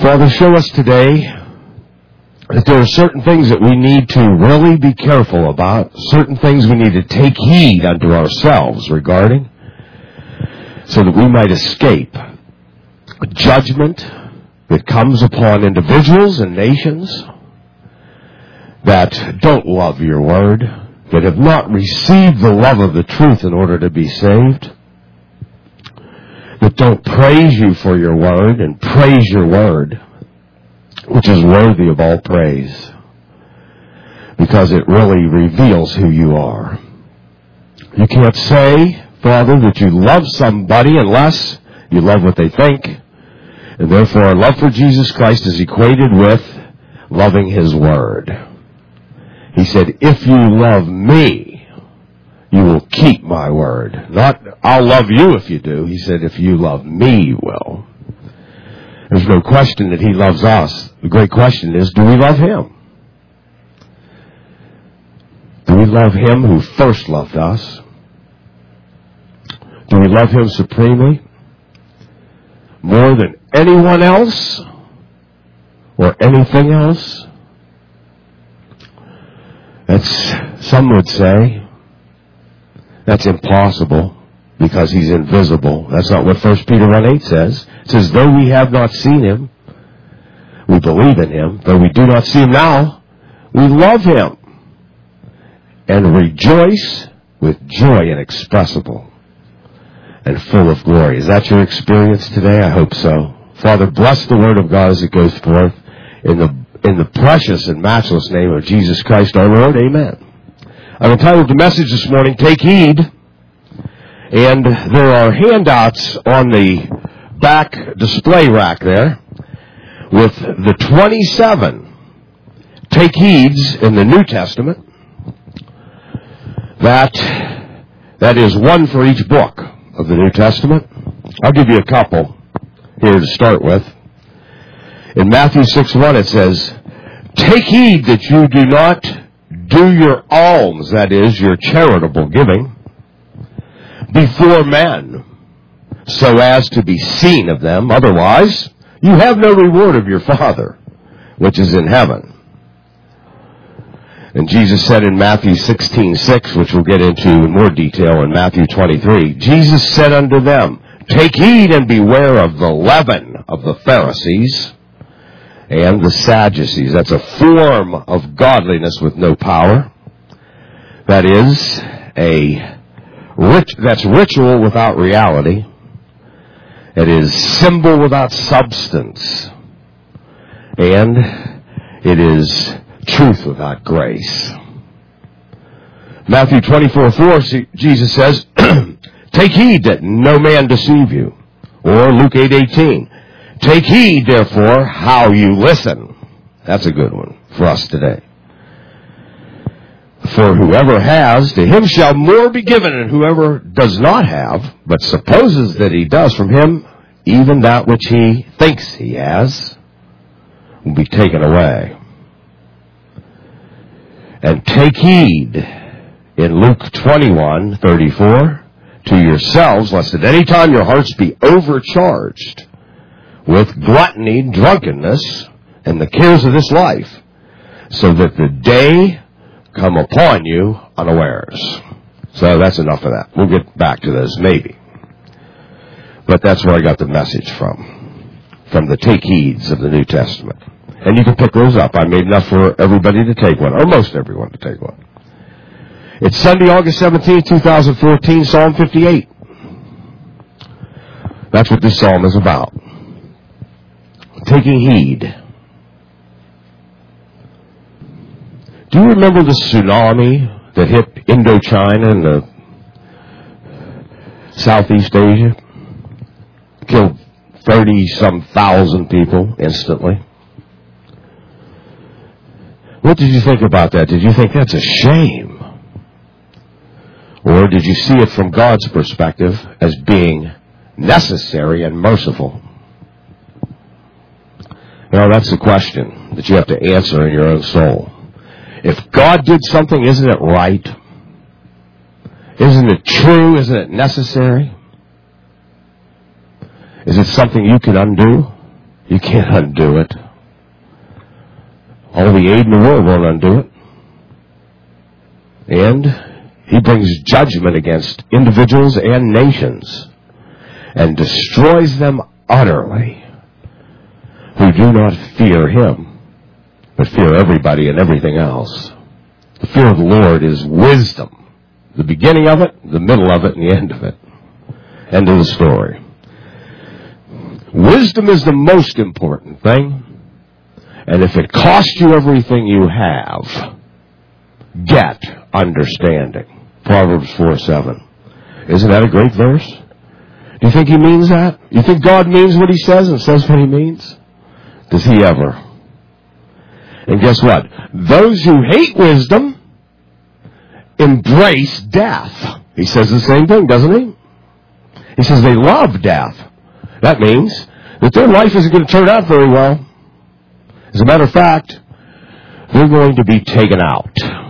Father, show us today that there are certain things that we need to really be careful about, certain things we need to take heed unto ourselves regarding, so that we might escape judgment that comes upon individuals and nations that don't love your word, that have not received the love of the truth in order to be saved, that don't praise you for your word and praise your word, which is worthy of all praise, because it really reveals who you are. You can't say, Father, that you love somebody unless you love what they think, and therefore our love for Jesus Christ is equated with loving His word. He said, if you love me, you will keep my word. Not, I'll love you if you do. He said, if you love me, you will. There's no question that He loves us. The great question is, do we love Him? Do we love Him who first loved us? Do we love Him supremely? More than anyone else? Or anything else? Some would say, that's impossible because He's invisible. That's not what 1 Peter 1:8 says. It says, though we have not seen Him, we believe in Him. Though we do not see Him now, we love Him and rejoice with joy inexpressible and full of glory. Is that your experience today? I hope so. Father, bless the word of God as it goes forth in the precious and matchless name of Jesus Christ our Lord. Amen. I've entitled the message this morning, Take Heed. And there are handouts on the back display rack there with the 27 Take Heeds in the New Testament. That is one for each book of the New Testament. I'll give you a couple here to start with. In Matthew 6:1 it says, take heed that you do not do your alms, that is, your charitable giving, before men, so as to be seen of them. Otherwise, you have no reward of your Father, which is in heaven. And Jesus said in Matthew 16:6, which we'll get into in more detail in Matthew 23, Jesus said unto them, take heed and beware of the leaven of the Pharisees and the Sadducees. That's a form of godliness with no power. That is that's ritual without reality. It is symbol without substance. And it is truth without grace. Matthew 24:4, Jesus says, take heed that no man deceive you. Or Luke 8:18, take heed, therefore, how you listen. That's a good one for us today. For whoever has, to him shall more be given, and whoever does not have, but supposes that he does, from him even that which he thinks he has will be taken away. And take heed in Luke 21:34 to yourselves, lest at any time your hearts be overcharged with gluttony, drunkenness, and the cares of this life, so that the day come upon you unawares. So that's enough of that. We'll get back to this, maybe. But that's where I got the message from the take heeds of the New Testament. And you can pick those up. I made enough for everybody to take one, or most everyone to take one. It's Sunday, August 17, 2014, Psalm 58. That's what this psalm is about. Taking heed. Do you remember the tsunami that hit Indochina and the Southeast Asia? Killed 30-some thousand people instantly. What did you think about that? Did you think that's a shame? Or did you see it from God's perspective as being necessary and merciful? Well, that's the question that you have to answer in your own soul. If God did something, isn't it right? Isn't it true? Isn't it necessary? Is it something you can undo? You can't undo it. All the aid in the world won't undo it. And he brings judgment against individuals and nations and destroys them utterly who do not fear him, but fear everybody and everything else. The fear of the Lord is wisdom. The beginning of it, the middle of it, and the end of it. End of the story. Wisdom is the most important thing. And if it costs you everything you have, get understanding. Proverbs 4:7. Isn't that a great verse? Do you think he means that? You think God means what he says and says what he means? Does he ever? And guess what? Those who hate wisdom embrace death. He says the same thing, doesn't he? He says they love death. That means that their life isn't going to turn out very well. As a matter of fact, they're going to be taken out.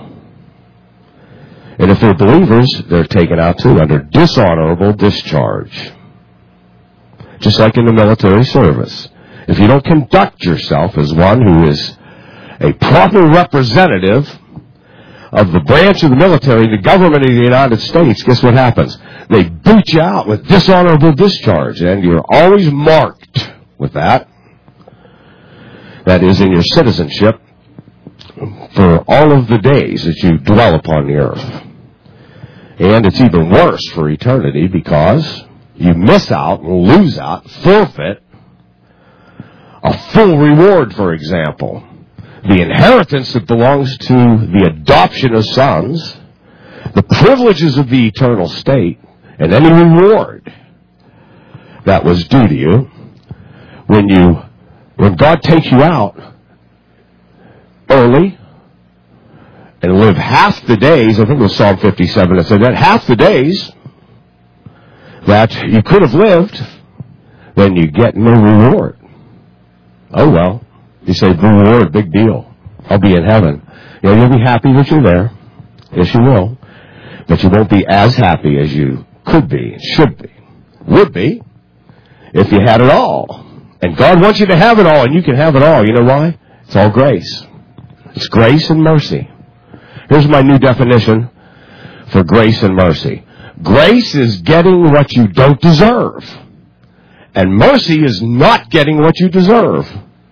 And if they're believers, they're taken out too under dishonorable discharge. Just like in the military service. If you don't conduct yourself as one who is a proper representative of the branch of the military, the government of the United States, guess what happens? They boot you out with dishonorable discharge, and you're always marked with that. That is in your citizenship for all of the days that you dwell upon the earth. And it's even worse for eternity because you miss out, lose out, forfeit a full reward, for example. The inheritance that belongs to the adoption of sons, the privileges of the eternal state, and any reward that was due to you when God takes you out early and live half the days, I think it was Psalm 57 that said that, half the days that you could have lived, then you get no reward. Oh well. You say, reward, big deal. I'll be in heaven. You know, you'll be happy that you're there. Yes, you will. But you won't be as happy as you could be, should be, would be, if you had it all. And God wants you to have it all, and you can have it all. You know why? It's all grace. It's grace and mercy. Here's my new definition for grace and mercy. Grace is getting what you don't deserve. And mercy is not getting what you deserve.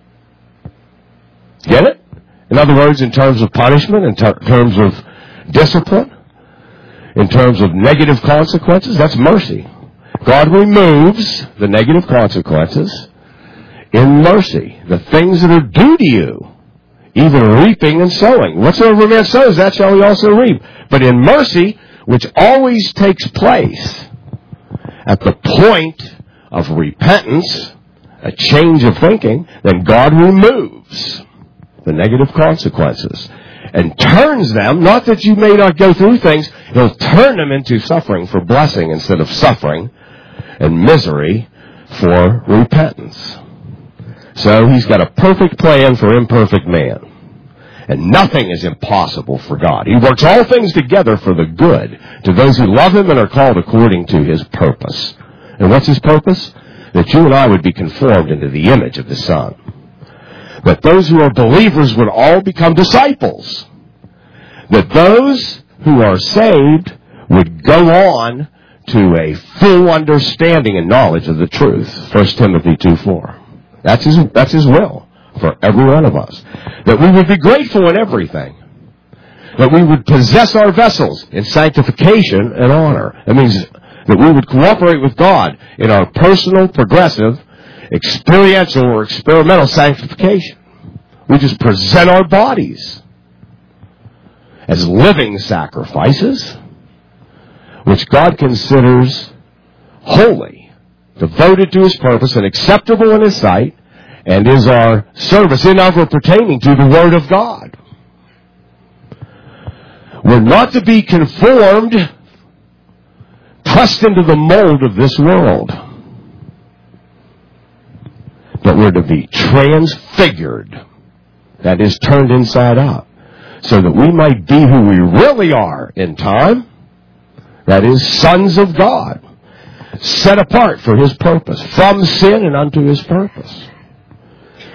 Get it? In other words, in terms of punishment, in terms of discipline, in terms of negative consequences, that's mercy. God removes the negative consequences in mercy. The things that are due to you, even reaping and sowing. Whatsoever man sows, that shall he also reap. But in mercy, which always takes place at the point of repentance, a change of thinking, then God removes the negative consequences and turns them, not that you may not go through things, he'll turn them into suffering for blessing instead of suffering and misery for repentance. So he's got a perfect plan for imperfect man. And nothing is impossible for God. He works all things together for the good to those who love him and are called according to his purpose. And what's his purpose? That you and I would be conformed into the image of the Son. That those who are believers would all become disciples. That those who are saved would go on to a full understanding and knowledge of the truth. 1 Timothy 2:4. That's his will for every one of us. That we would be grateful in everything. That we would possess our vessels in sanctification and honor. That means that we would cooperate with God in our personal, progressive, experiential, or experimental sanctification. We just present our bodies as living sacrifices, which God considers holy, devoted to his purpose, and acceptable in his sight, and is our service in ever pertaining to the Word of God. We're not to be conformed, pressed into the mold of this world, but we're to be transfigured, that is, turned inside out, so that we might be who we really are in time, that is, sons of God, set apart for his purpose, from sin and unto his purpose.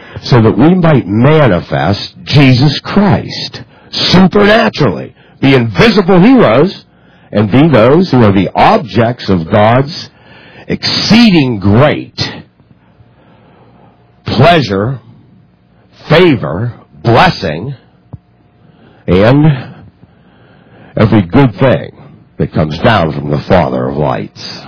so that we might manifest Jesus Christ supernaturally, be invisible heroes, and be those who are the objects of God's exceeding great pleasure, favor, blessing, and every good thing that comes down from the Father of lights.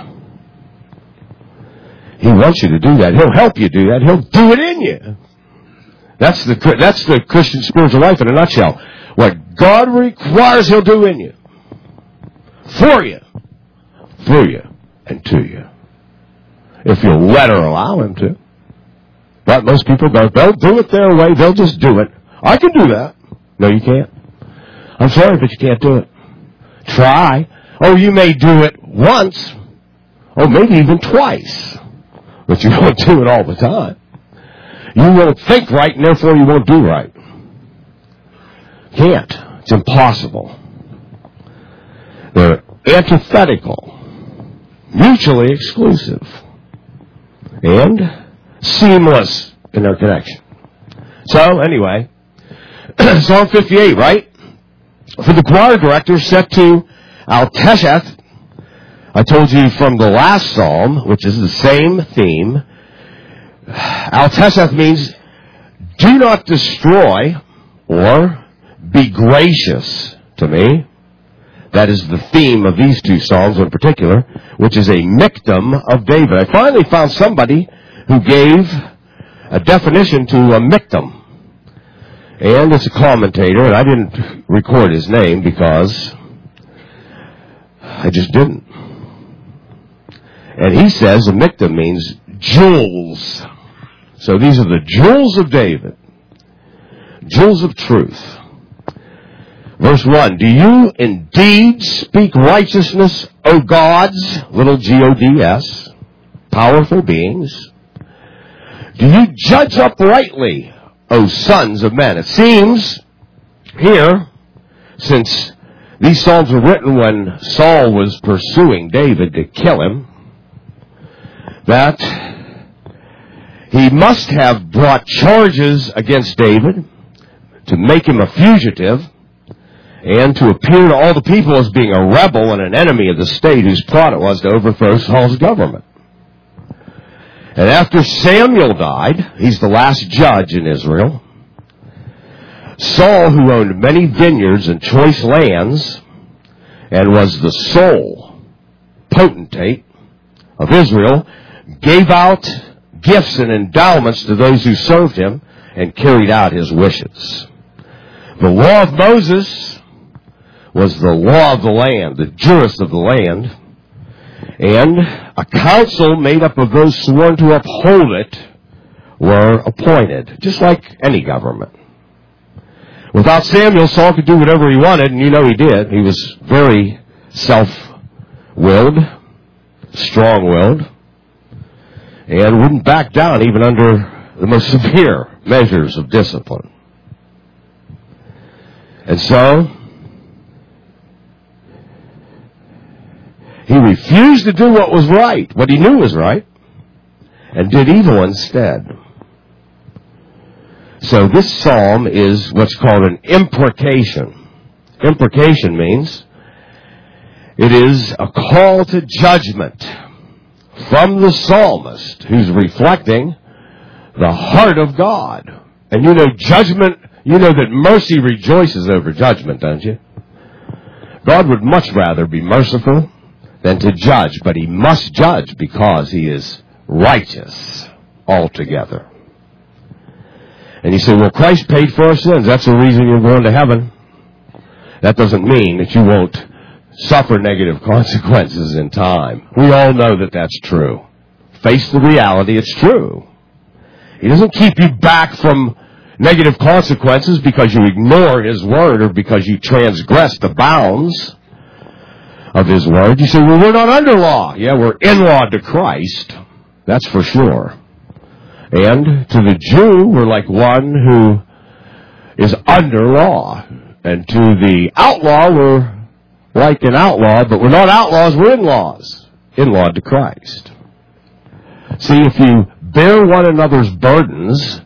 He wants you to do that. He'll help you do that. He'll do it in you. That's the Christian spiritual life in a nutshell. What God requires, He'll do in you. For you. Through you. And to you. If you'll let or allow Him to. But most people go, they'll do it their way. They'll just do it. I can do that. No, you can't. I'm sorry, but you can't do it. Try. Oh, you may do it once. Oh, maybe even twice. But you won't do it all the time. You won't think right, and therefore you won't do right. Can't. It's impossible. They're antithetical, mutually exclusive, and seamless in their connection. So, anyway, Psalm 58, right? For the choir director set to Al-Tesheth, I told you from the last psalm, which is the same theme. Al-Tesheth means do not destroy or be gracious to me. That is the theme of these two psalms in particular, which is a miktam of David. I finally found somebody who gave a definition to a miktam. And it's a commentator, and I didn't record his name because I just didn't. And he says a miktam means jewels. So these are the jewels of David. Jewels of truth. Verse 1, do you indeed speak righteousness, O gods, little G-O-D-S, powerful beings? Do you judge uprightly, O sons of men? It seems here, since these psalms were written when Saul was pursuing David to kill him, that he must have brought charges against David to make him a fugitive and to appear to all the people as being a rebel and an enemy of the state whose plot it was to overthrow Saul's government. And after Samuel died, he's the last judge in Israel, Saul, who owned many vineyards and choice lands and was the sole potentate of Israel, gave out gifts and endowments to those who served him and carried out his wishes. The law of Moses was the law of the land, the juris of the land, and a council made up of those sworn to uphold it were appointed, just like any government. Without Samuel, Saul could do whatever he wanted, and you know he did. He was very self-willed, strong-willed, and wouldn't back down even under the most severe measures of discipline. And so, he refused to do what was right, what he knew was right, and did evil instead. So this psalm is what's called an imprecation. Imprecation means it is a call to judgment from the psalmist who's reflecting the heart of God. And you know judgment, you know that mercy rejoices over judgment, don't you? God would much rather be merciful than to judge, but he must judge because he is righteous altogether. And you say, well, Christ paid for our sins. That's the reason you're going to heaven. That doesn't mean that you won't suffer negative consequences in time. We all know that that's true. Face the reality, it's true. He doesn't keep you back from negative consequences because you ignore his word or because you transgress the bounds of his word. You say, well, we're not under law. Yeah, we're in law to Christ. That's for sure. And to the Jew, we're like one who is under law. And to the outlaw, we're like an outlaw, but we're not outlaws, we're in-laws. In-law to Christ. See, if you bear one another's burdens,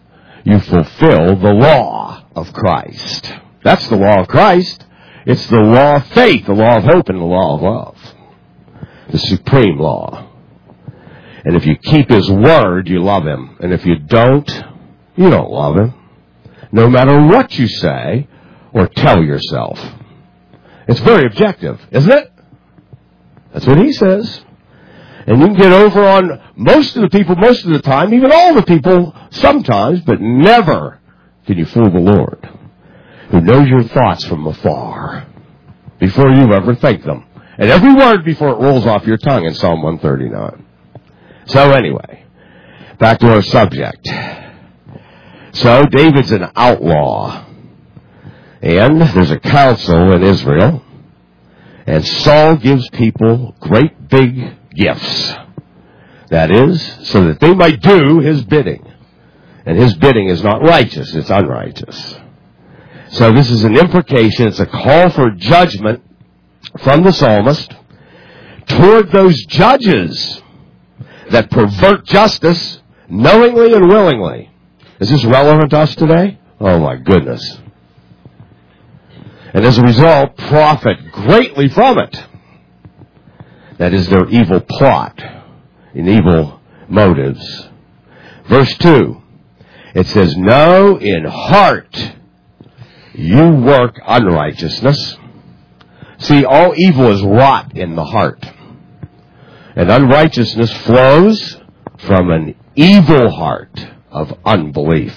you fulfill the law of Christ. That's the law of Christ. It's the law of faith, the law of hope, and the law of love. The supreme law. And if you keep His word, you love Him. And if you don't, you don't love Him. No matter what you say or tell yourself. It's very objective, isn't it? That's what He says. And you can get over on most of the people most of the time, even all the people sometimes, but never can you fool the Lord, who knows your thoughts from afar before you ever think them. And every word before it rolls off your tongue in Psalm 139. So anyway, back to our subject. So David's an outlaw. And there's a council in Israel. And Saul gives people great big gifts. That is, so that they might do his bidding. And his bidding is not righteous, it's unrighteous. So this is an imprecation, it's a call for judgment from the psalmist toward those judges that pervert justice knowingly and willingly. Is this relevant to us today? Oh my goodness. And as a result, profit greatly from it. That is their evil plot and evil motives. Verse 2, it says, "No, in heart you work unrighteousness." See, all evil is wrought in the heart. And unrighteousness flows from an evil heart of unbelief.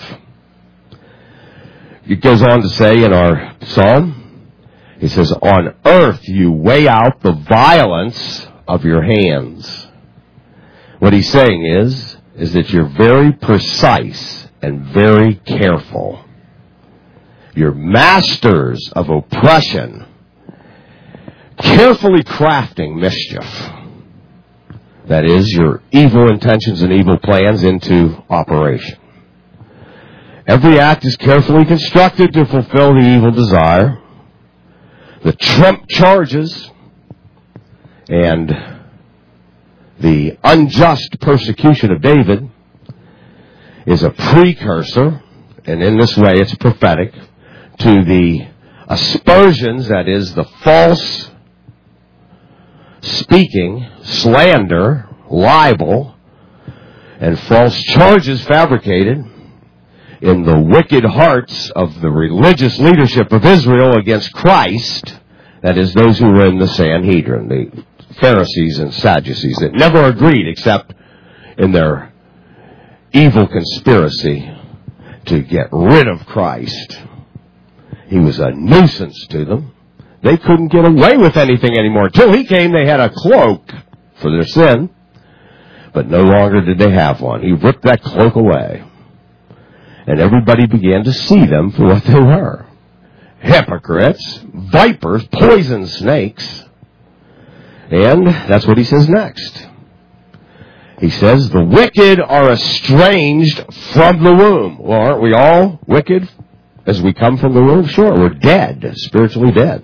It goes on to say in our psalm, he says, "On earth you weigh out the violence of your hands." What he's saying is that you're very precise and very careful. You're masters of oppression, carefully crafting mischief. That is, your evil intentions and evil plans into operation. Every act is carefully constructed to fulfill the evil desire. The trump charges and the unjust persecution of David is a precursor, and in this way it's prophetic, to the aspersions, that is, the false speaking, slander, libel, and false charges fabricated in the wicked hearts of the religious leadership of Israel against Christ, that is, those who were in the Sanhedrin, the Pharisees and Sadducees, that never agreed except in their evil conspiracy to get rid of Christ. He was a nuisance to them. They couldn't get away with anything anymore. Until He came, they had a cloak for their sin, but no longer did they have one. He ripped that cloak away. And everybody began to see them for what they were. Hypocrites, vipers, poison snakes. And that's what he says next. He says, "The wicked are estranged from the womb." Well, aren't we all wicked as we come from the womb? Sure, we're dead, spiritually dead.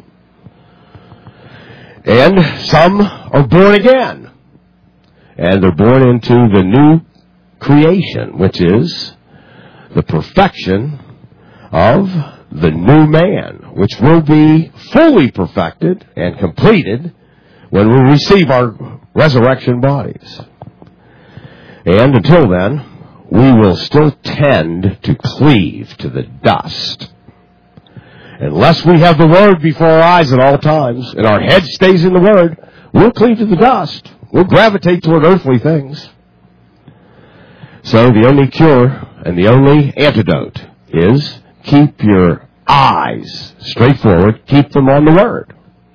And some are born again. And they're born into the new creation, which is the perfection of the new man, which will be fully perfected and completed when we receive our resurrection bodies. And until then, we will still tend to cleave to the dust. Unless we have the Word before our eyes at all times, and our head stays in the Word, we'll cleave to the dust. We'll gravitate toward earthly things. So the only cure and the only antidote is keep your eyes straight forward, keep them on the Word.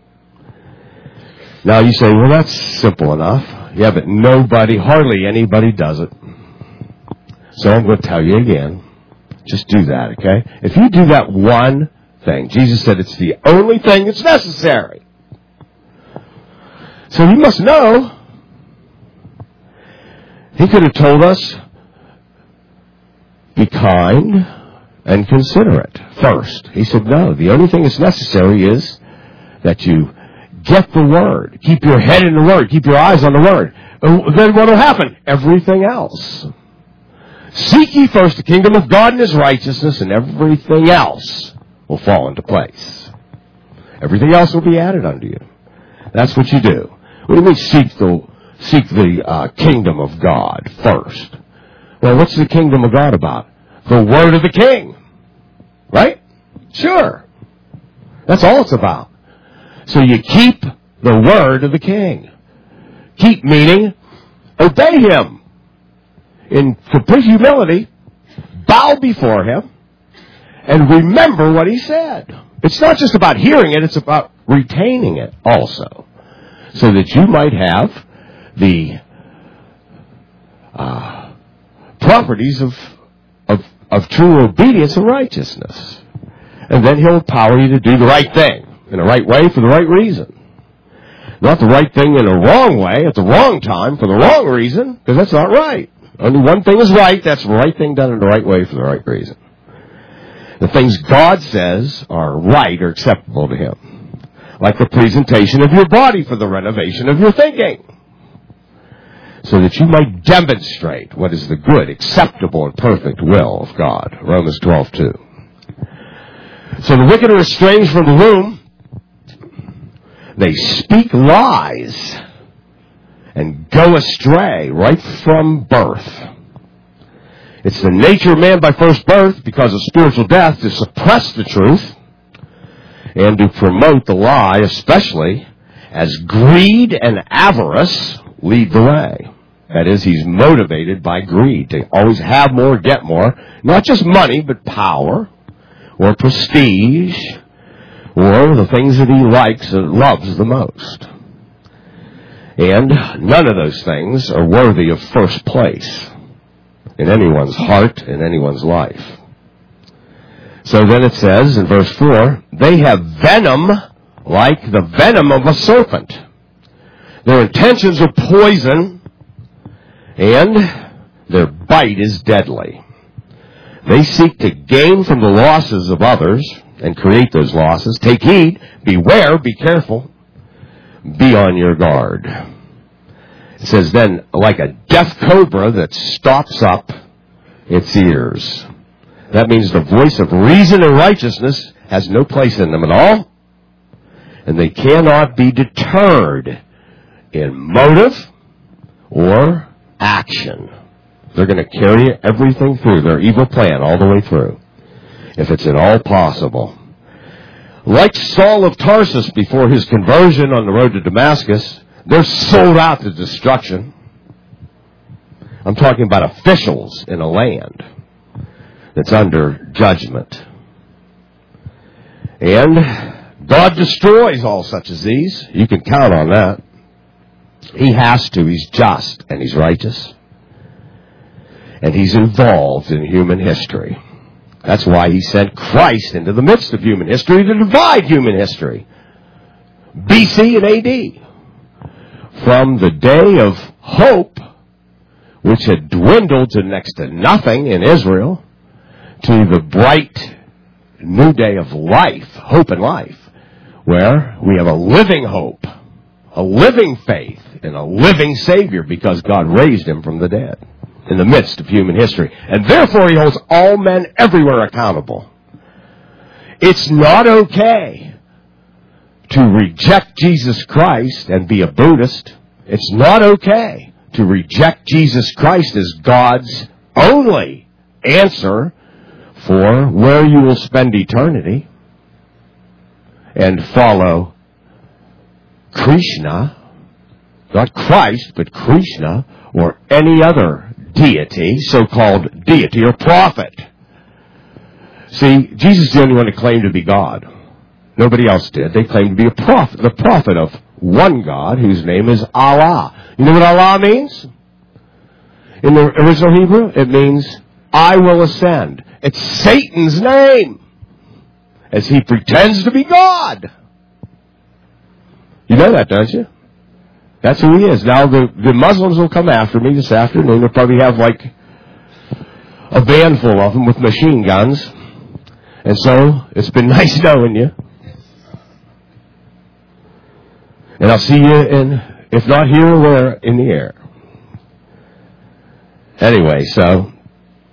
Now you say, well, that's simple enough. Yeah, but hardly anybody does it. So I'm going to tell you again. Just do that, okay? If you do that one thing, Jesus said it's the only thing that's necessary. So you must know. He could have told us, be kind and considerate first. He said, no, the only thing that's necessary is that you get the Word. Keep your head in the Word. Keep your eyes on the Word. Then what will happen? Everything else. Seek ye first the kingdom of God and His righteousness, and everything else will fall into place. Everything else will be added unto you. That's what you do. What do you mean seek the kingdom of God first? Well, what's the kingdom of God about? The word of the king. Right? Sure. That's all it's about. So you keep the word of the king. Keep meaning obey him. In complete humility, bow before him, and remember what he said. It's not just about hearing it, it's about retaining it also. So that you might have the properties of true obedience and righteousness. And then he'll empower you to do the right thing, in the right way, for the right reason. Not the right thing in a wrong way, at the wrong time, for the wrong reason, because that's not right. Only one thing is right, that's the right thing done in the right way for the right reason. The things God says are right or acceptable to him. Like the presentation of your body for the renovation of your thinking. So that you might demonstrate what is the good, acceptable, and perfect will of God. Romans 12:2. So the wicked are estranged from the womb. They speak lies and go astray right from birth. It's the nature of man by first birth, because of spiritual death, to suppress the truth and to promote the lie, especially as greed and avarice lead the way. That is, he's motivated by greed to always have more, get more. Not just money, but power or prestige or the things that he likes and loves the most. And none of those things are worthy of first place in anyone's heart, in anyone's life. So then it says in verse 4, they have venom like the venom of a serpent. Their intentions are poison, and their bite is deadly. They seek to gain from the losses of others and create those losses. Take heed, beware, be careful, be on your guard. It says then, like a deaf cobra that stops up its ears. That means the voice of reason and righteousness has no place in them at all. And they cannot be deterred in motive or action. They're going to carry everything through, their evil plan all the way through, if it's at all possible. Like Saul of Tarsus before his conversion on the road to Damascus, they're sold out to destruction. I'm talking about officials in a land that's under judgment. And God destroys all such as these. You can count on that. He has to. He's just and he's righteous. And he's involved in human history. That's why he sent Christ into the midst of human history to divide human history. BC and AD. From the day of hope, which had dwindled to next to nothing in Israel, to the bright new day of life, hope and life, where we have a living hope, a living faith, and a living Savior because God raised him from the dead in the midst of human history. And therefore he holds all men everywhere accountable. It's not okay to reject Jesus Christ and be a Buddhist. It's not okay to reject Jesus Christ as God's only answer for where you will spend eternity and follow Krishna, not Christ, but Krishna, or any other deity, so-called deity or prophet. See, Jesus is the only one who claimed to be God. Nobody else did. They claimed to be a prophet, the prophet of one God whose name is Allah. You know what Allah means? In the original Hebrew, it means, I will ascend. It's Satan's name, as he pretends to be God. You know that, don't you? That's who he is. Now, the Muslims will come after me this afternoon. They'll probably have like a van full of them with machine guns. And so, it's been nice knowing you. And I'll see you if not here, where? In the air. Anyway, so,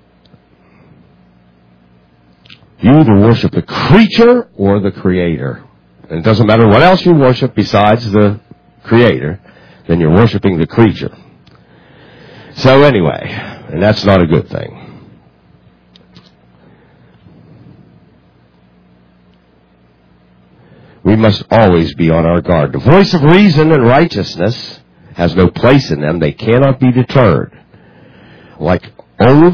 You either worship the creature or the Creator. And it doesn't matter what else you worship besides the Creator, then you're worshiping the creature. So anyway, and that's not a good thing. We must always be on our guard. The voice of reason and righteousness has no place in them. They cannot be deterred. Like old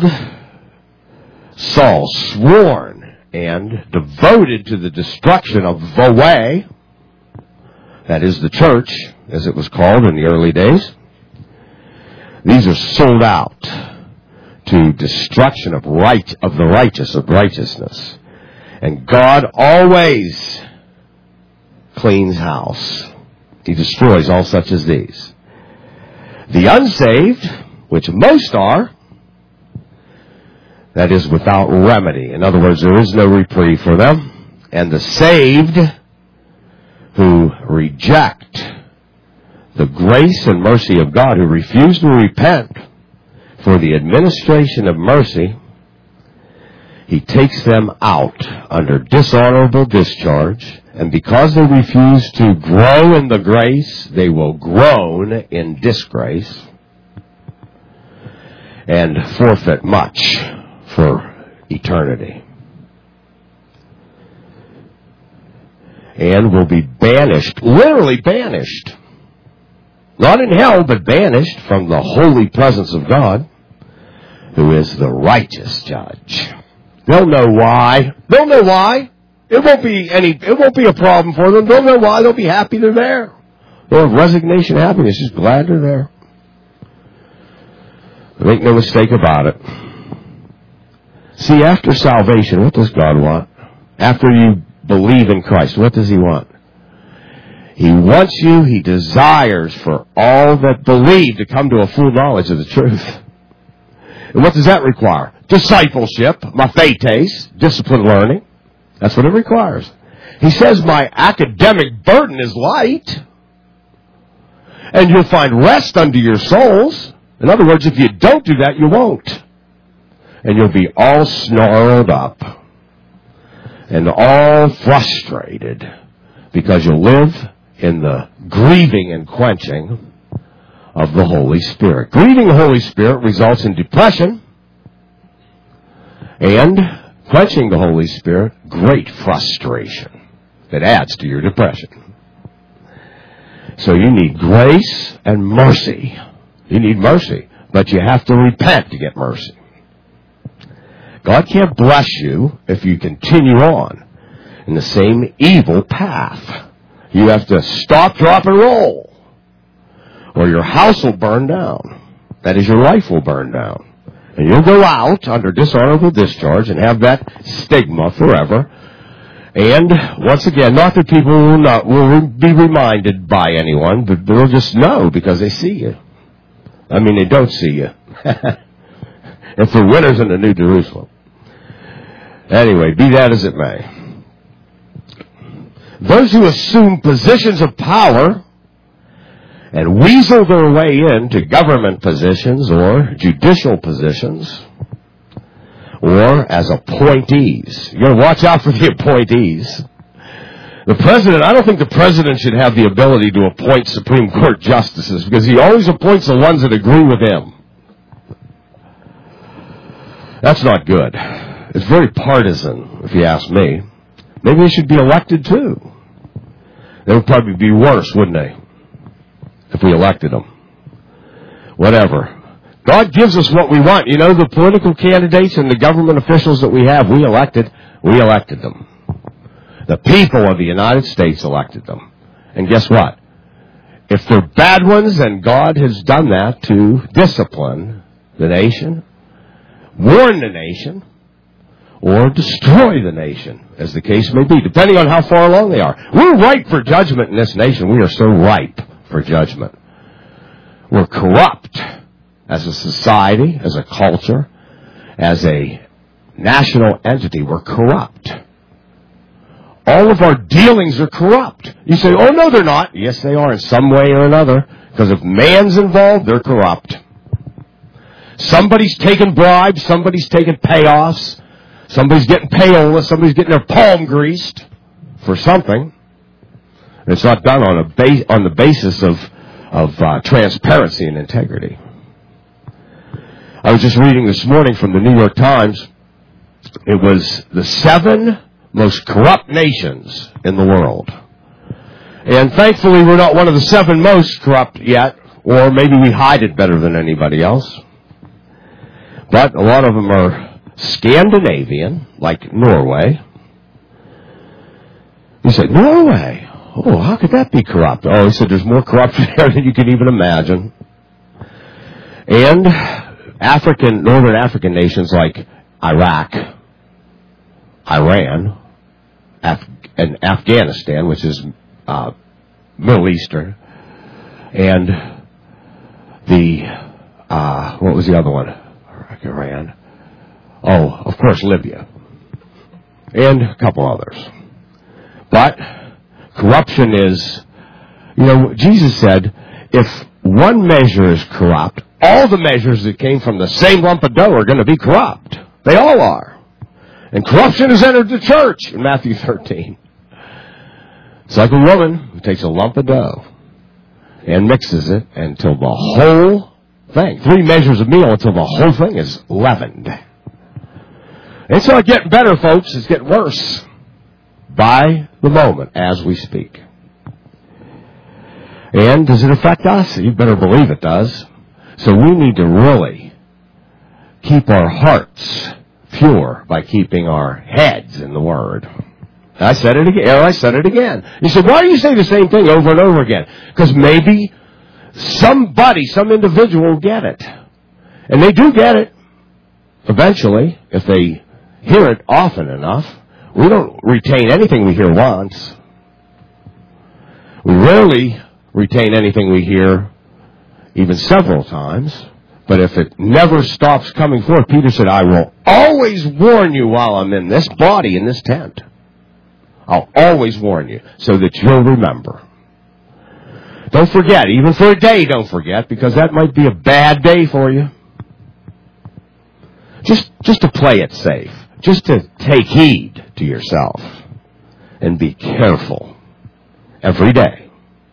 Saul, sworn and devoted to the destruction of the way, that is the church, as it was called in the early days. These are sold out to destruction of the righteous, of righteousness. And God always cleans house. He destroys all such as these. The unsaved, which most are, that is without remedy. In other words, there is no reprieve for them. And the saved, who reject the grace and mercy of God, who refuse to repent for the administration of mercy, He takes them out under dishonorable discharge, and because they refuse to grow in the grace, they will groan in disgrace and forfeit much for eternity. And will be banished, literally banished. Not in hell, but banished from the holy presence of God, who is the righteous judge. They'll know why. They'll know why. It won't be a problem for them. They'll know why. They'll be happy they're there. They'll have resignation, happiness, just glad they're there. Make no mistake about it. See, after salvation, what does God want? After you believe in Christ, what does He want? He wants you, He desires for all that believe to come to a full knowledge of the truth. And what does that require? Discipleship, mathetes, disciplined learning. That's what it requires. He says, my academic burden is light, and you'll find rest unto your souls. In other words, if you don't do that, you won't. And you'll be all snarled up and all frustrated because you'll live in the grieving and quenching of the Holy Spirit. Grieving the Holy Spirit results in depression, and quenching the Holy Spirit, great frustration that adds to your depression. So you need grace and mercy. You need mercy, but you have to repent to get mercy. God can't bless you if you continue on in the same evil path. You have to stop, drop, and roll, or your house will burn down. That is, your life will burn down. And you'll go out under dishonorable discharge and have that stigma forever. And once again, not that people will be reminded by anyone, but they'll just know because they see you. I mean, they don't see you. If they're winners in the New Jerusalem. Anyway, be that as it may. Those who assume positions of power and weasel their way into government positions or judicial positions or as appointees. You got to watch out for the appointees. The president, I don't think the president should have the ability to appoint Supreme Court justices because he always appoints the ones that agree with him. That's not good. It's very partisan, if you ask me. Maybe they should be elected too. They would probably be worse, wouldn't they? If we elected them. Whatever. God gives us what we want. You know, the political candidates and the government officials that we have, we elected them. The people of the United States elected them. And guess what? If they're bad ones, then God has done that to discipline the nation, warn the nation, or destroy the nation, as the case may be, depending on how far along they are. We're ripe for judgment in this nation. We are so ripe for judgment. We're corrupt as a society, as a culture, as a national entity. We're corrupt. All of our dealings are corrupt. You say, oh, no, they're not. Yes, they are in some way or another. Because if man's involved, they're corrupt. Somebody's taking bribes. Somebody's taking payoffs. Somebody's getting payola, somebody's getting their palm greased for something. And it's not done on the basis of transparency and integrity. I was just reading this morning from the New York Times. It was the 7 most corrupt nations in the world. And thankfully we're not one of the 7 most corrupt yet, or maybe we hide it better than anybody else. But a lot of them are Scandinavian, like Norway. You said, Norway? Oh, how could that be corrupt? Oh, he said there's more corruption there than you can even imagine. And northern African nations like Iraq, Iran, and Afghanistan, which is Middle Eastern, and what was the other one? Iran. Oh, of course, Libya. And a couple others. But corruption is, Jesus said, if one measure is corrupt, all the measures that came from the same lump of dough are going to be corrupt. They all are. And corruption has entered the church in Matthew 13. It's like a woman who takes a lump of dough and mixes it until the whole thing, 3 measures of meal until the whole thing is leavened. It's not getting better, folks. It's getting worse by the moment as we speak. And does it affect us? You better believe it does. So we need to really keep our hearts pure by keeping our heads in the Word. I said it again. You said, why do you say the same thing over and over again? Because maybe some individual will get it. And they do get it eventually if they hear it often enough. We don't retain anything we hear once. We rarely retain anything we hear even several times. But if it never stops coming forth, Peter said, I will always warn you while I'm in this body, in this tent. I'll always warn you so that you'll remember. Don't forget, even for a day, don't forget, because that might be a bad day for you. Just to play it safe. Just to take heed to yourself. And be careful. Every day.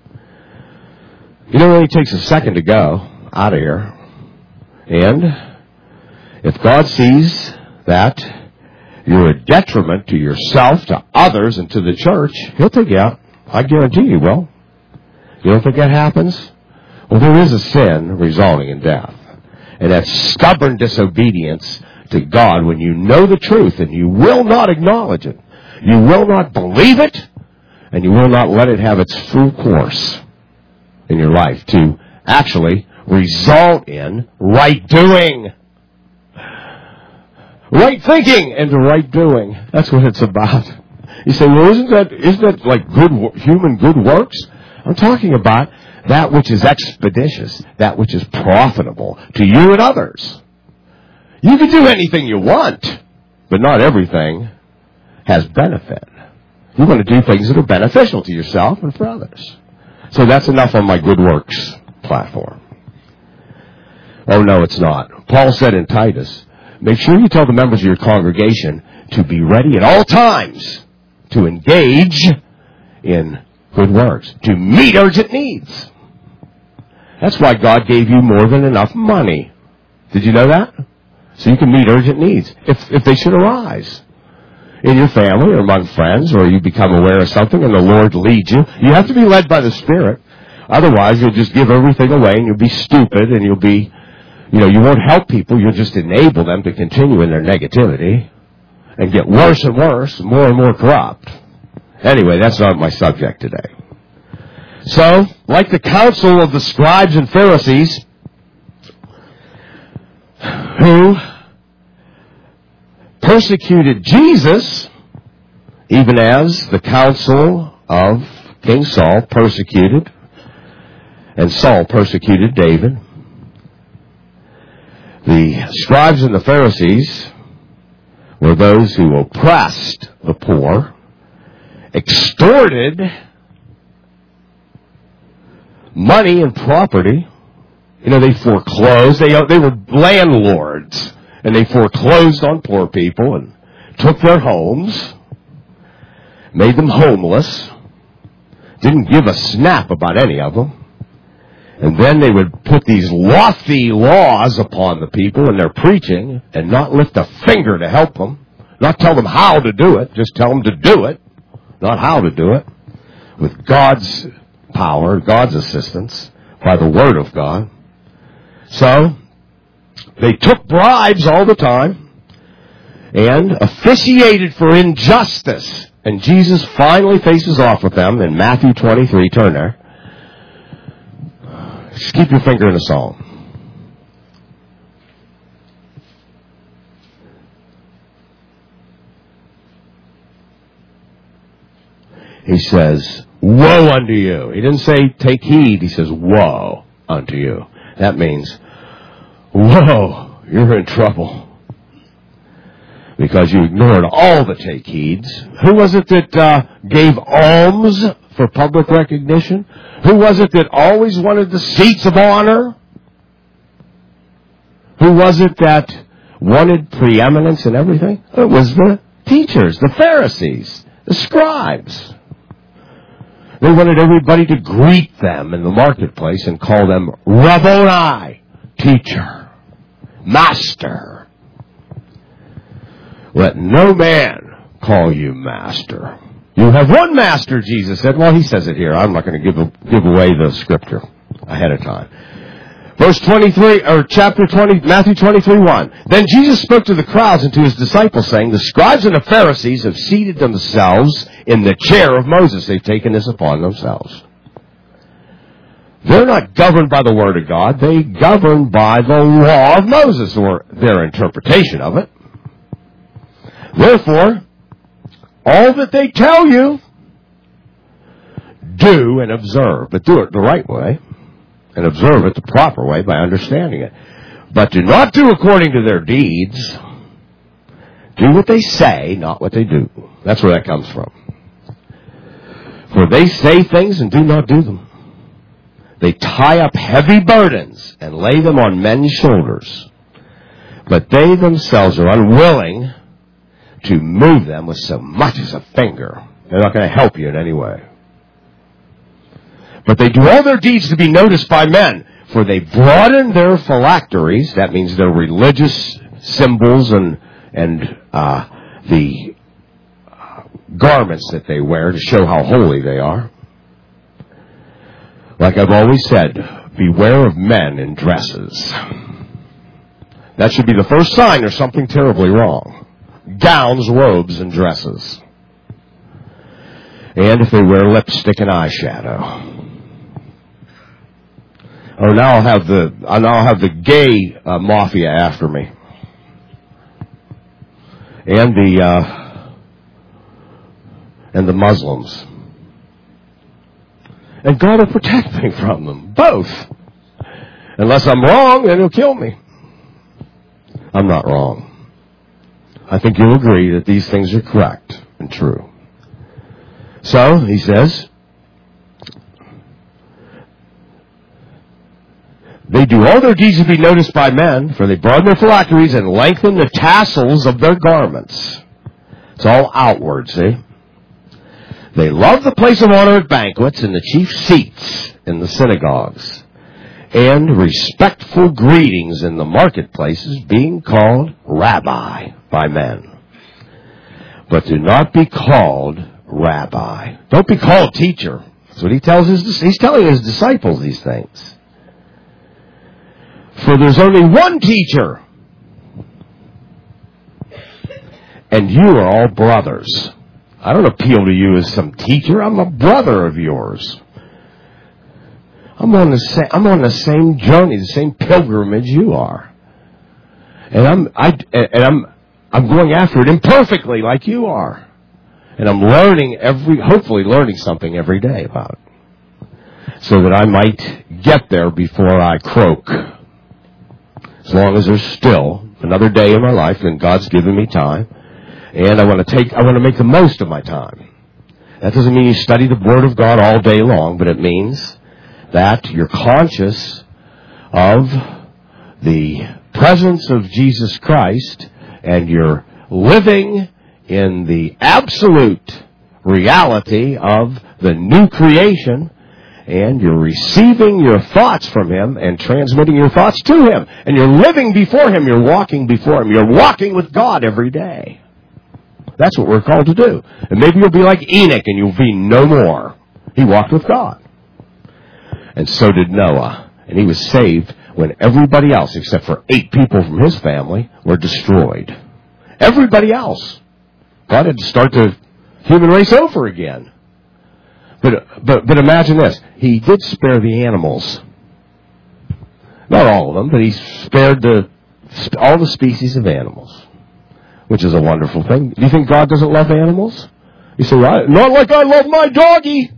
It only takes a second to go out of here. And if God sees that you're a detriment to yourself, to others, and to the church, He'll take you out. I guarantee you will. You don't think that happens? Well, there is a sin resulting in death. And that's stubborn disobedience to God when you know the truth and you will not acknowledge it. You will not believe it, and you will not let it have its full course in your life to actually result in right doing. Right thinking into right doing. That's what it's about. You say, well, isn't that like human good works? I'm talking about that which is expeditious, that which is profitable to you and others. You can do anything you want, but not everything has benefit. You want to do things that are beneficial to yourself and for others. So that's enough on my good works platform. Oh, no, it's not. Paul said in Titus, make sure you tell the members of your congregation to be ready at all times to engage in good works, to meet urgent needs. That's why God gave you more than enough money. Did you know that? So you can meet urgent needs if they should arise in your family or among friends, or you become aware of something and the Lord leads you. You have to be led by the Spirit. Otherwise, you'll just give everything away and you'll be stupid and you'll be, you won't help people. You'll just enable them to continue in their negativity and get worse and worse, more and more corrupt. Anyway, that's not my subject today. So, like the council of the scribes and Pharisees, who persecuted Jesus, even as the council of King Saul persecuted, and Saul persecuted David. The scribes and the Pharisees were those who oppressed the poor, extorted money and property. They foreclosed. They were landlords, and they foreclosed on poor people and took their homes, made them homeless, didn't give a snap about any of them. And then they would put these lofty laws upon the people in their preaching and not lift a finger to help them, not tell them how to do it, just tell them to do it, not how to do it, with God's power, God's assistance, by the Word of God. So, they took bribes all the time and officiated for injustice. And Jesus finally faces off with them in Matthew 23. Turn there. Just keep your finger in the psalm. He says, woe unto you. He didn't say take heed. He says, woe unto you. That means, whoa, you're in trouble. Because you ignored all the take heeds. Who was it that gave alms for public recognition? Who was it that always wanted the seats of honor? Who was it that wanted preeminence in everything? It was the teachers, the Pharisees, the scribes. They wanted everybody to greet them in the marketplace and call them Rabboni, teacher, master. Let no man call you master. You have one master, Jesus said. Well, he says it here. I'm not going to give away the scripture ahead of time. Verse 23, or chapter 20, Matthew 23:1. Then Jesus spoke to the crowds and to his disciples, saying, the scribes and the Pharisees have seated themselves in the chair of Moses. They've taken this upon themselves. They're not governed by the Word of God. They govern by the law of Moses, or their interpretation of it. Therefore, all that they tell you, do and observe. But do it the right way, and observe it the proper way by understanding it. But do not do according to their deeds. Do what they say, not what they do. That's where that comes from. For they say things and do not do them. They tie up heavy burdens and lay them on men's shoulders. But they themselves are unwilling to move them with so much as a finger. They're not going to help you in any way. But they do all their deeds to be noticed by men, for they broaden their phylacteries, that means their religious symbols and the garments that they wear to show how holy they are. Like I've always said, beware of men in dresses. That should be the first sign there's something terribly wrong. Gowns, robes, and dresses. And if they wear lipstick and eyeshadow. Or now I'll have the gay mafia after me. And the Muslims. And God will protect me from them. Both. Unless I'm wrong, then he'll kill me. I'm not wrong. I think you'll agree that these things are correct and true. So, he says, they do all their deeds to be noticed by men, for they broaden their phylacteries and lengthen the tassels of their garments. It's all outward, see? They love the place of honor at banquets and the chief seats in the synagogues, and respectful greetings in the marketplaces, being called rabbi by men. But do not be called rabbi. Don't be called teacher. That's what he's telling his disciples these things. For there's only one teacher, and you are all brothers. I don't appeal to you as some teacher. I'm a brother of yours. I'm on the same journey, the same pilgrimage you are. And I'm going after it imperfectly like you are. And I'm hopefully learning something every day about it. So that I might get there before I croak. As long as there's still another day in my life, and God's given me time. And I want to make the most of my time. That doesn't mean you study the Word of God all day long, but it means that you're conscious of the presence of Jesus Christ, and you're living in the absolute reality of the new creation, and you're receiving your thoughts from Him and transmitting your thoughts to Him. And you're living before Him. You're walking before Him. You're walking with God every day. That's what we're called to do. And maybe you'll be like Enoch and you'll be no more. He walked with God. And so did Noah. And he was saved when everybody else, except for 8 people from his family, were destroyed. Everybody else. God had to start the human race over again. But imagine this. He did spare the animals. Not all of them, but he spared all the species of animals, which is a wonderful thing. Do you think God doesn't love animals? You say, well, not like I love my doggy.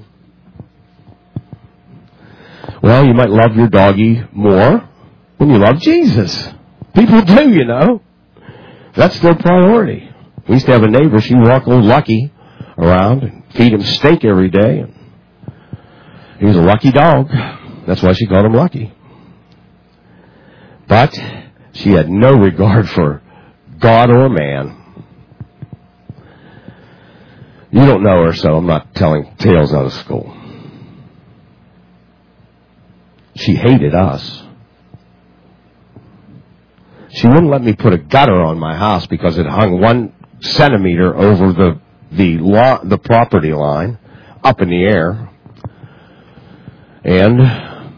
Well, you might love your doggy more than you love Jesus. People do, you know. That's their priority. We used to have a neighbor. She walked old Lucky around and feed him steak every day. And he was a lucky dog. That's why she called him Lucky. But she had no regard for God or man. You don't know her, so I'm not telling tales out of school. She hated us. She wouldn't let me put a gutter on my house because it hung 1 centimeter over the property line up in the air. And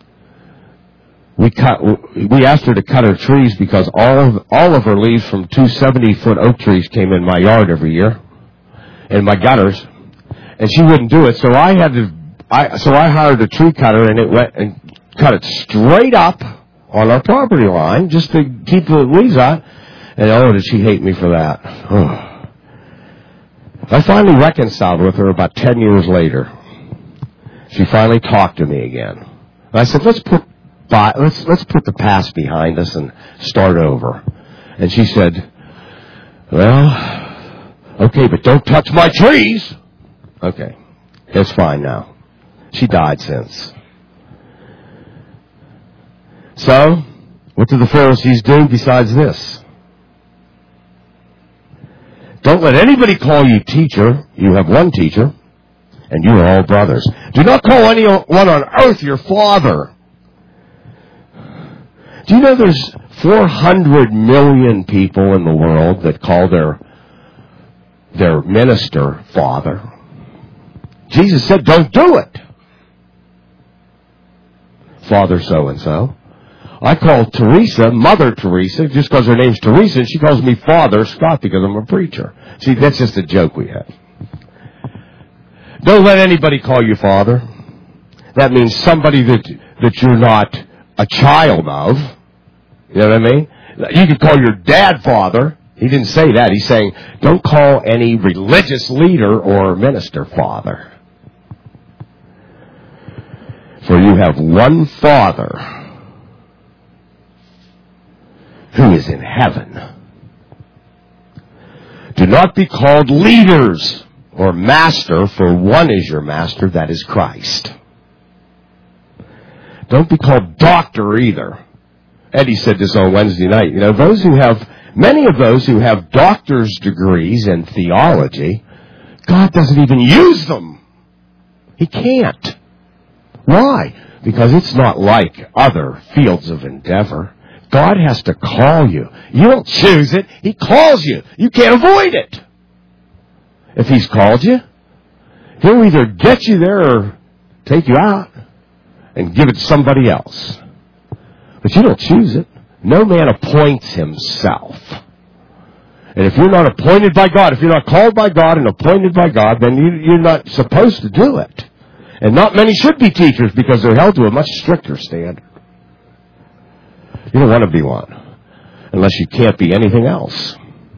we asked her to cut her trees because all of her leaves from 2 70-foot oak trees came in my yard every year, in my gutters, and she wouldn't do it. So I hired a tree cutter, and it went and cut it straight up on our property line just to keep the leaves out. And oh, did she hate me for that? Oh. I finally reconciled with her about 10 years later. She finally talked to me again. And I said, let's put the past behind us and start over. And she said, well, okay, but don't touch my trees. Okay, it's fine now. She died since. So, what did the Pharisees do besides this? Don't let anybody call you teacher. You have one teacher, and you are all brothers. Do not call anyone on earth your father. Do you know there's 400 million people in the world that call their minister father? Jesus said, don't do it. Father so-and-so. I call Teresa Mother Teresa just because her name's Teresa, and she calls me Father Scott because I'm a preacher. See, that's just a joke we have. Don't let anybody call you father. That means somebody that you're not a child of. You know what I mean? You could call your dad father. He didn't say that. He's saying, don't call any religious leader or minister father. For you have one Father who is in heaven. Do not be called leaders or master, for one is your master, that is Christ. Don't be called doctor either. Eddie said this on Wednesday night. You know, many of those who have doctor's degrees in theology, God doesn't even use them. He can't. Why? Because it's not like other fields of endeavor. God has to call you. You don't choose it. He calls you. You can't avoid it. If He's called you, He'll either get you there or take you out and give it to somebody else. But you don't choose it. No man appoints himself. And if you're not appointed by God, if you're not called by God and appointed by God, then you're not supposed to do it. And not many should be teachers because they're held to a much stricter standard. You don't want to be one unless you can't be anything else.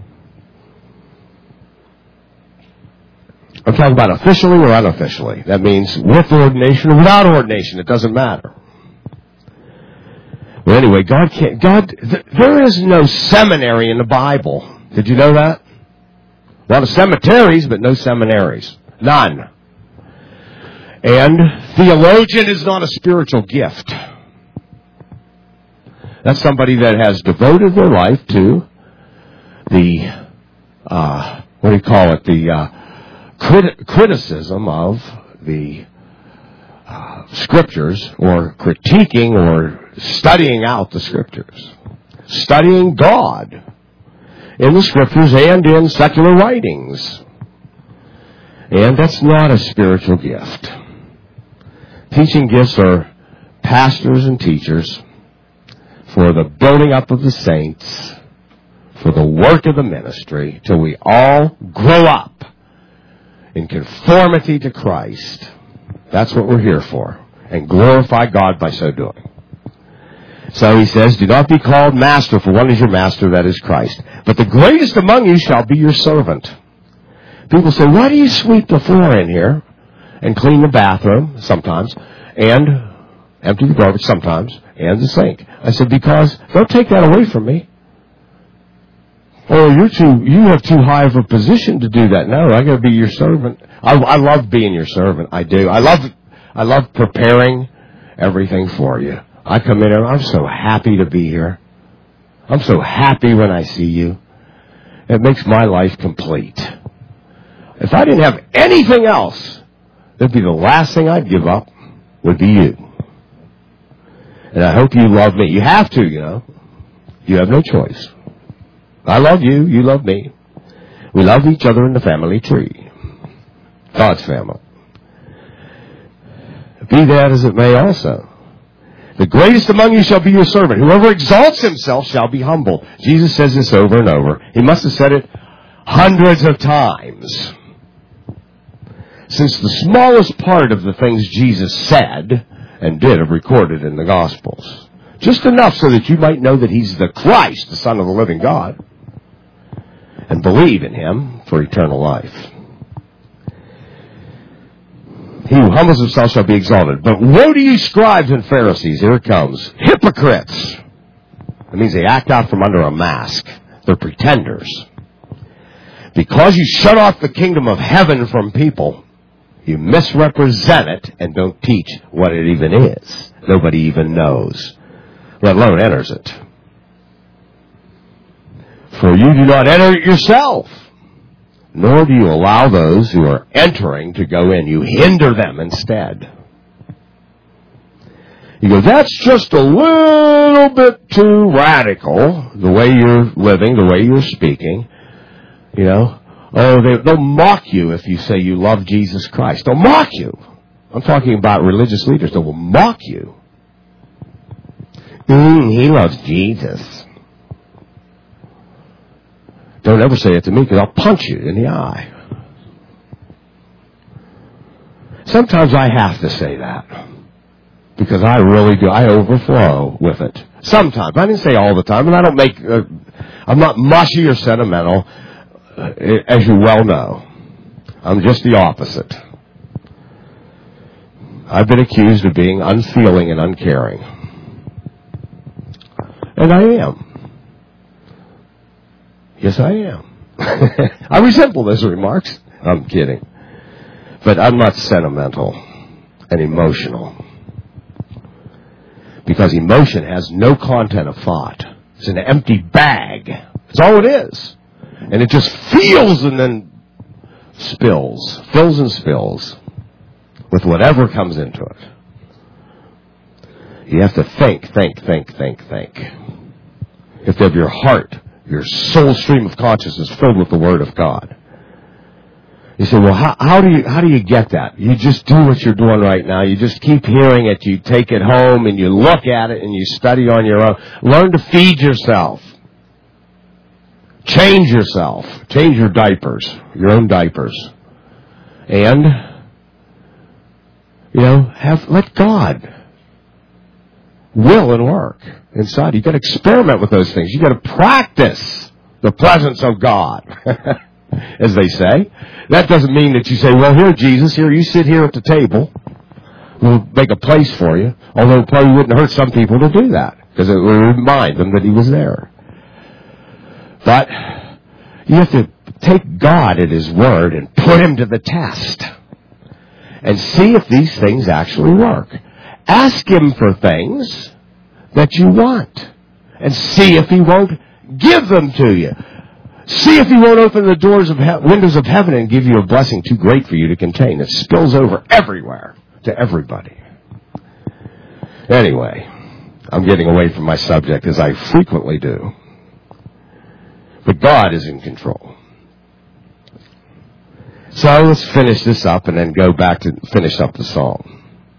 I'm talking about officially or unofficially. That means with ordination or without ordination. It doesn't matter. Well, anyway, there is no seminary in the Bible. Did you know that? A lot of cemeteries, but no seminaries. None. And theologian is not a spiritual gift. That's somebody that has devoted their life to the criticism of the Scriptures, or critiquing or studying out the Scriptures. Studying God in the Scriptures and in secular writings. And that's not a spiritual gift. Teaching gifts are pastors and teachers for the building up of the saints, for the work of the ministry, till we all grow up in conformity to Christ. That's what we're here for. And glorify God by so doing. So he says, do not be called master, for one is your master, that is Christ. But the greatest among you shall be your servant. People say, why do you sweep the floor in here and clean the bathroom sometimes, and empty the garbage sometimes, and the sink? I said, because don't take that away from me. Oh, you have too high of a position to do that. No, I got to be your servant. I love being your servant. I do. I love preparing everything for you. I come in and I'm so happy to be here. I'm so happy when I see you. It makes my life complete. If I didn't have anything else, that'd be the last thing I'd give up, would be you. And I hope you love me. You have to, you know. You have no choice. I love you. You love me. We love each other in the family tree. God's family. Be that as it may also. The greatest among you shall be your servant. Whoever exalts himself shall be humbled. Jesus says this over and over. He must have said it hundreds of times. Since the smallest part of the things Jesus said and did are recorded in the Gospels. Just enough so that you might know that he's the Christ, the Son of the living God, and believe in him for eternal life. He who humbles himself shall be exalted. But woe to you, scribes and Pharisees. Here it comes. Hypocrites. That means they act out from under a mask. They're pretenders. Because you shut off the kingdom of heaven from people, you misrepresent it and don't teach what it even is. Nobody even knows, let alone enters it. For you do not enter it yourself, nor do you allow those who are entering to go in. You hinder them instead. You go, that's just a little bit too radical, the way you're living, the way you're speaking. You know, they'll mock you if you say you love Jesus Christ. They'll mock you. I'm talking about religious leaders that will mock you. He loves Jesus. Don't ever say it to me, because I'll punch you in the eye. Sometimes I have to say that, because I really do. I overflow with it. Sometimes. I didn't say all the time, and I don't make... I'm not mushy or sentimental, as you well know. I'm just the opposite. I've been accused of being unfeeling and uncaring. And I am. Yes, I am. I resemble those remarks. I'm kidding. But I'm not sentimental and emotional. Because emotion has no content of thought. It's an empty bag. That's all it is. And it just feels and then spills. Fills and spills. With whatever comes into it. You have to think. You have to have your heart, your soul stream of consciousness filled with the Word of God. You say, well, how do you get that? You just do what you're doing right now. You just keep hearing it. You take it home and you look at it and you study on your own. Learn to feed yourself. Change yourself. Change your diapers, your own diapers. And, let God will and work inside. You've got to experiment with those things. You've got to practice the presence of God, as they say. That doesn't mean that you say, well, here, Jesus, here, you sit here at the table. We'll make a place for you. Although it probably wouldn't hurt some people to do that, because it would remind them that he was there. But you have to take God at his word and put him to the test and see if these things actually work. Ask him for things that you want and see if he won't give them to you. See if he won't open the doors of windows of heaven and give you a blessing too great for you to contain. It spills over everywhere to everybody. Anyway, I'm getting away from my subject, as I frequently do. But God is in control. So let's finish this up and then go back to finish up the psalm.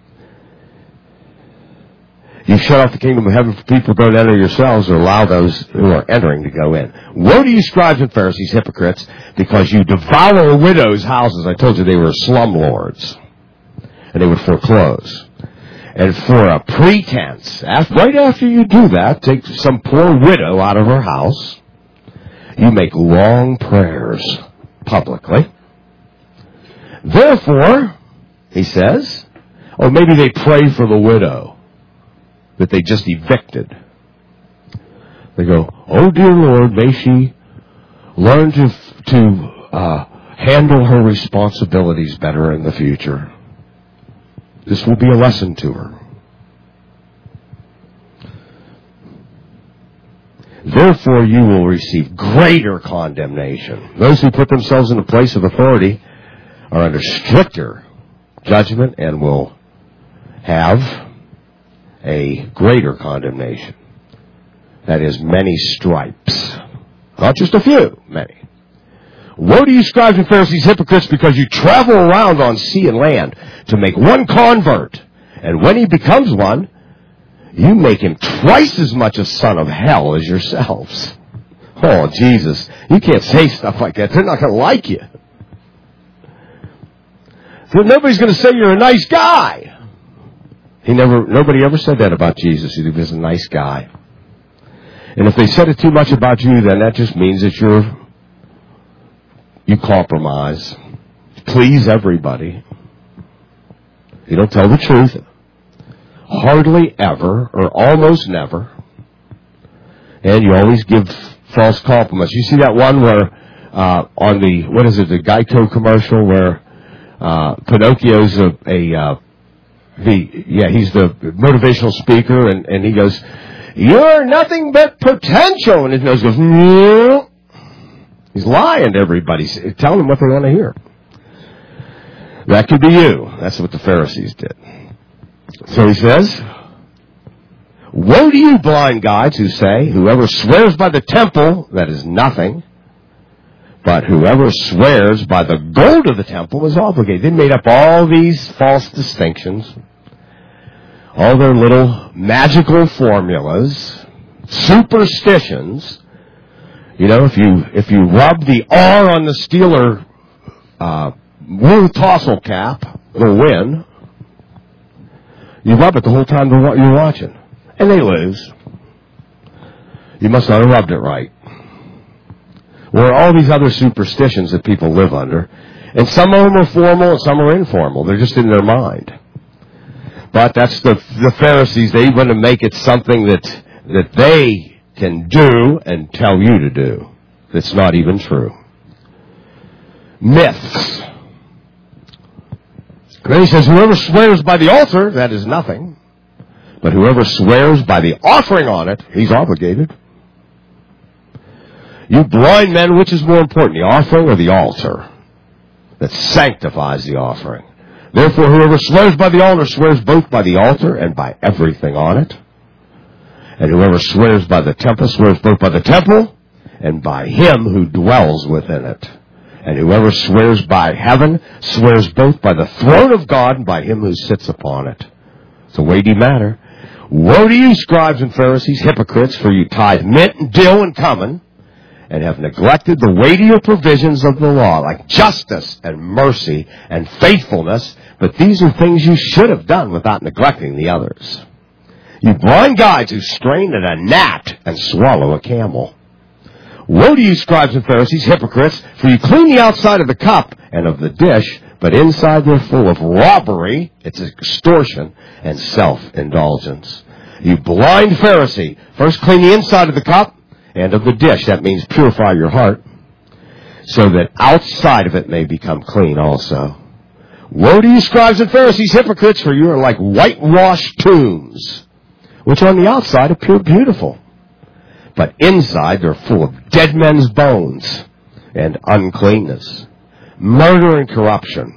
You shut off the kingdom of heaven for people who don't enter yourselves, or allow those who are entering to go in. Woe to you, scribes and Pharisees, hypocrites, because you devour widows' houses. I told you they were slumlords, and they would foreclose. And for a pretense, right after you do that, take some poor widow out of her house, you make long prayers publicly. Therefore, he says, or maybe they pray for the widow that they just evicted. They go, oh dear Lord, may she learn to handle her responsibilities better in the future. This will be a lesson to her. Therefore you will receive greater condemnation. Those who put themselves in a place of authority are under stricter judgment and will have a greater condemnation. That is, many stripes. Not just a few, many. Woe to you, scribes and Pharisees, hypocrites, because you travel around on sea and land to make one convert. And when he becomes one, you make him twice as much a son of hell as yourselves. Oh, Jesus, you can't say stuff like that. They're not going to like you. So nobody's going to say you're a nice guy. Nobody ever said that about Jesus. He was a nice guy. And if they said it too much about you, then that just means that you compromise. Please everybody. You don't tell the truth. Hardly ever, or almost never. And you always give false compliments. You see that one where, on the Geico commercial where, Pinocchio's he's the motivational speaker, and he goes, you're nothing but potential. And his nose goes, no. He's lying to everybody, telling them what they want to hear. That could be you. That's what the Pharisees did. So he says, woe to you, blind guides, who say, whoever swears by the temple, that is nothing. But whoever swears by the gold of the temple is obligated. They made up all these false distinctions, all their little magical formulas, superstitions. You know, if you rub the R on the Steeler blue tassel cap, they'll win. You rub it the whole time you're watching, and they lose. You must not have rubbed it right. Or all these other superstitions that people live under. And some of them are formal and some are informal. They're just in their mind. But that's the Pharisees. They want to make it something that they can do and tell you to do. That's not even true. Myths. Then he says, whoever swears by the altar, that is nothing. But whoever swears by the offering on it, he's obligated. You blind men, which is more important, the offering or the altar that sanctifies the offering? Therefore, whoever swears by the altar swears both by the altar and by everything on it. And whoever swears by the temple swears both by the temple and by him who dwells within it. And whoever swears by heaven swears both by the throne of God and by him who sits upon it. It's a weighty matter. Woe to you, scribes and Pharisees, hypocrites, for you tithe mint and dill and cumin, and have neglected the weightier provisions of the law, like justice and mercy and faithfulness. But these are things you should have done without neglecting the others. You blind guides who strain at a gnat and swallow a camel. Woe to you, scribes and Pharisees, hypocrites, for you clean the outside of the cup and of the dish, but inside they're full of robbery, it's extortion, and self-indulgence. You blind Pharisee, first clean the inside of the cup and of the dish. That means purify your heart, so that outside of it may become clean also. Woe to you, scribes and Pharisees, hypocrites, for you are like whitewashed tombs, which on the outside appear beautiful, But inside, they're full of dead men's bones and uncleanness, murder and corruption.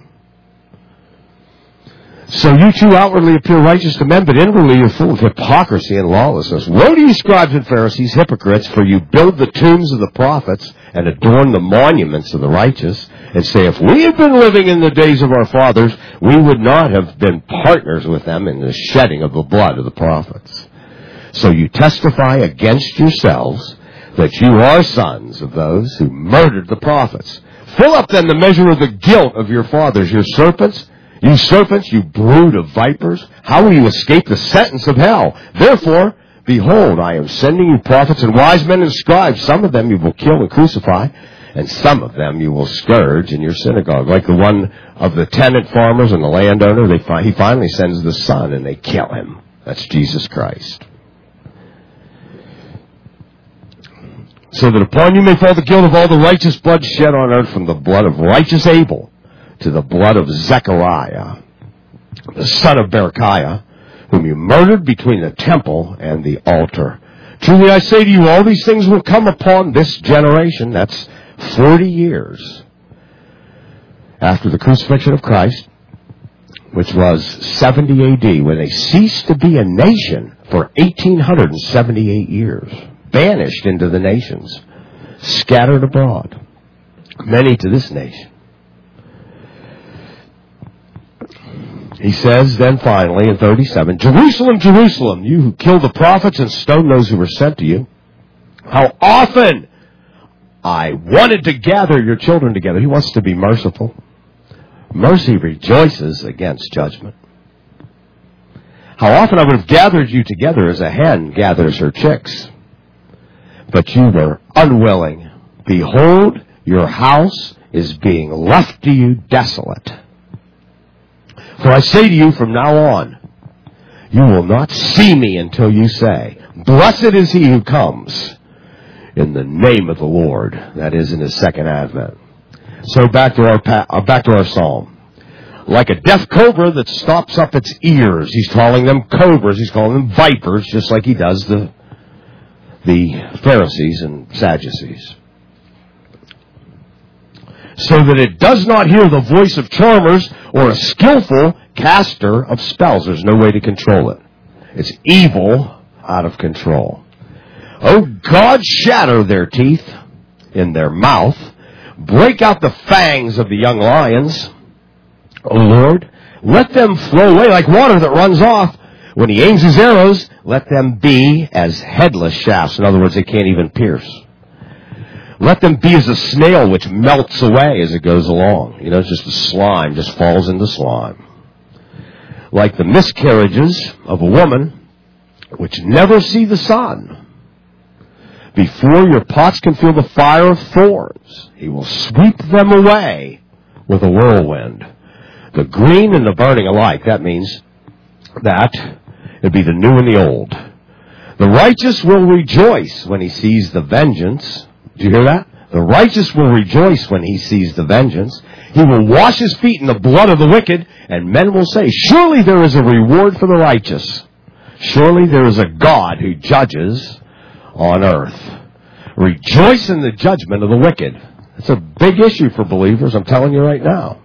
So you too outwardly appear righteous to men, but inwardly you're full of hypocrisy and lawlessness. Woe to you, scribes and Pharisees, hypocrites, for you build the tombs of the prophets and adorn the monuments of the righteous, and say, if we had been living in the days of our fathers, we would not have been partners with them in the shedding of the blood of the prophets. So you testify against yourselves that you are sons of those who murdered the prophets. Fill up then the measure of the guilt of your fathers, you serpents, you brood of vipers. How will you escape the sentence of hell? Therefore, behold, I am sending you prophets and wise men and scribes. Some of them you will kill and crucify, and some of them you will scourge in your synagogue. Like the one of the tenant farmers and the landowner, he finally sends the son and they kill him. That's Jesus Christ. So that upon you may fall the guilt of all the righteous blood shed on earth, from the blood of righteous Abel to the blood of Zechariah, the son of Berechiah, whom you murdered between the temple and the altar. Truly I say to you, all these things will come upon this generation. That's 40 years after the crucifixion of Christ, which was 70 A.D., when they ceased to be a nation for 1,878 years, banished into the nations, scattered abroad, many to this nation. He says then finally in 37, Jerusalem, Jerusalem, you who kill the prophets and stone those who were sent to you, how often I wanted to gather your children together. He wants to be merciful. Mercy rejoices against judgment. How often I would have gathered you together as a hen gathers her chicks, but you were unwilling. Behold, your house is being left to you desolate. For I say to you from now on, you will not see me until you say, blessed is he who comes in the name of the Lord. That is, in his second advent. So back to our psalm. Like a deaf cobra that stops up its ears. He's calling them cobras. He's calling them vipers, just like he does the Pharisees and Sadducees. So that it does not hear the voice of charmers or a skillful caster of spells. There's no way to control it. It's evil out of control. O God, shatter their teeth in their mouth. Break out the fangs of the young lions. O Lord, let them flow away like water that runs off. When he aims his arrows, let them be as headless shafts. In other words, they can't even pierce. Let them be as a snail which melts away as it goes along. You know, it's just the slime, just falls into slime. Like the miscarriages of a woman which never see the sun. Before your pots can feel the fire of thorns, he will sweep them away with a whirlwind. The green and the burning alike. That means that it'd be the new and the old. The righteous will rejoice when he sees the vengeance. Do you hear that? The righteous will rejoice when he sees the vengeance. He will wash his feet in the blood of the wicked, and men will say, surely there is a reward for the righteous. Surely there is a God who judges on earth. Rejoice in the judgment of the wicked. It's a big issue for believers, I'm telling you right now.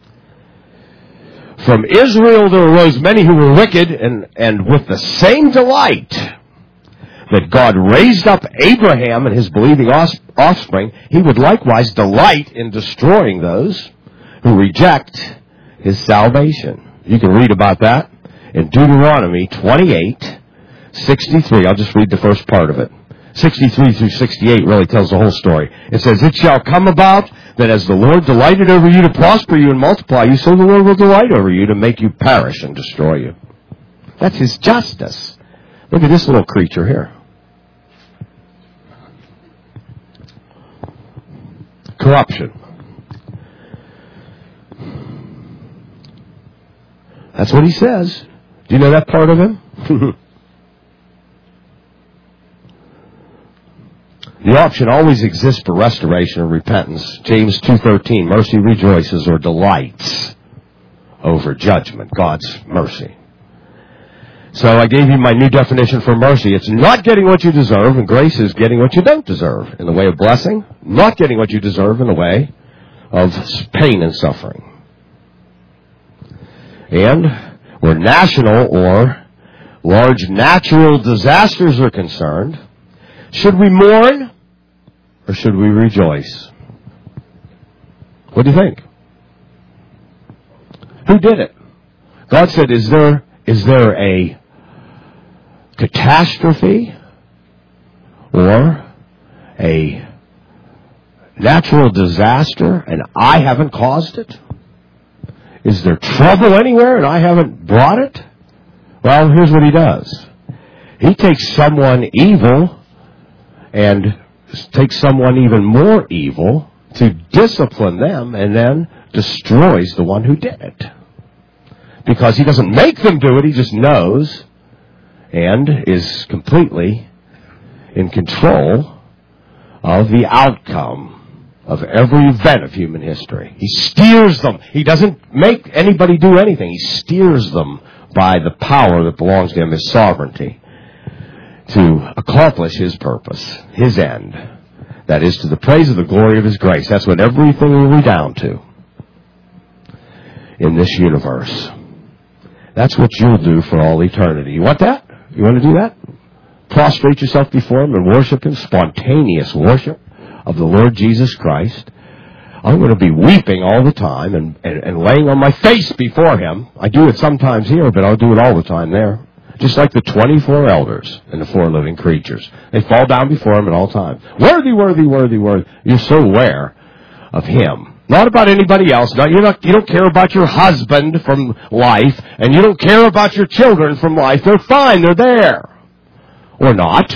From Israel there arose many who were wicked, and with the same delight that God raised up Abraham and his believing offspring, he would likewise delight in destroying those who reject his salvation. You can read about that in Deuteronomy 28:63. I'll just read the first part of it. 63 through 68 really tells the whole story. It says, it shall come about that as the Lord delighted over you to prosper you and multiply you, so the Lord will delight over you to make you perish and destroy you. That's his justice. Look at this little creature here. Corruption. That's what he says. Do you know that part of him? The option always exists for restoration and repentance. James 2:13, mercy rejoices or delights over judgment, God's mercy. So I gave you my new definition for mercy. It's not getting what you deserve, and grace is getting what you don't deserve in the way of blessing, not getting what you deserve in the way of pain and suffering. And where national or large natural disasters are concerned, should we mourn or should we rejoice? What do you think? Who did it? God said, is there a catastrophe or a natural disaster and I haven't caused it? Is there trouble anywhere and I haven't brought it? Well, here's what he does. He takes someone evil and takes someone even more evil to discipline them and then destroys the one who did it. Because he doesn't make them do it, he just knows and is completely in control of the outcome of every event of human history. He steers them. He doesn't make anybody do anything. He steers them by the power that belongs to him, his sovereignty, to accomplish his purpose, his end. That is, to the praise of the glory of his grace. That's what everything will redound to in this universe. That's what you'll do for all eternity. You want that? You want to do that? Prostrate yourself before him and worship him, spontaneous worship of the Lord Jesus Christ. I'm going to be weeping all the time and laying on my face before him. I do it sometimes here, but I'll do it all the time there. Just like the 24 elders and the 4 living creatures. They fall down before him at all times. Worthy, worthy, worthy, worthy. You're so aware of him. Not about anybody else. You don't care about your husband from life, and you don't care about your children from life. They're fine. They're there. Or not.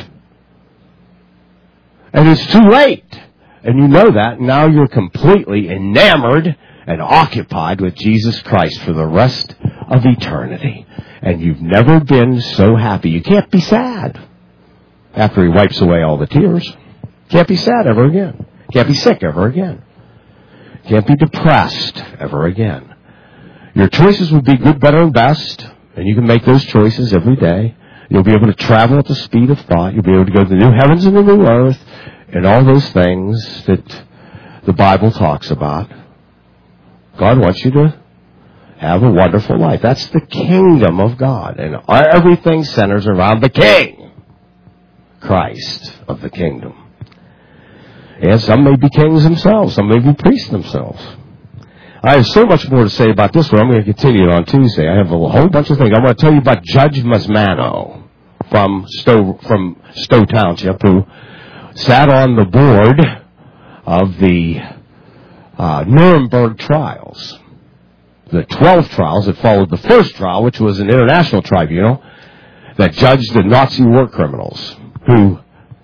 And it's too late. And you know that. Now you're completely enamored and occupied with Jesus Christ for the rest of eternity. And you've never been so happy. You can't be sad after he wipes away all the tears. Can't be sad ever again. Can't be sick ever again. Can't be depressed ever again. Your choices would be good, better, and best. And you can make those choices every day. You'll be able to travel at the speed of thought. You'll be able to go to the new heavens and the new earth. And all those things that the Bible talks about. God wants you to have a wonderful life. That's the kingdom of God. And everything centers around the King, Christ of the kingdom. And some may be kings themselves. Some may be priests themselves. I have so much more to say about this one. I'm going to continue it on Tuesday. I have a whole bunch of things. I want to tell you about Judge Masmano from Stowe Township, who sat on the board of the Nuremberg trials. The 12 trials that followed the first trial, which was an international tribunal that judged the Nazi war criminals who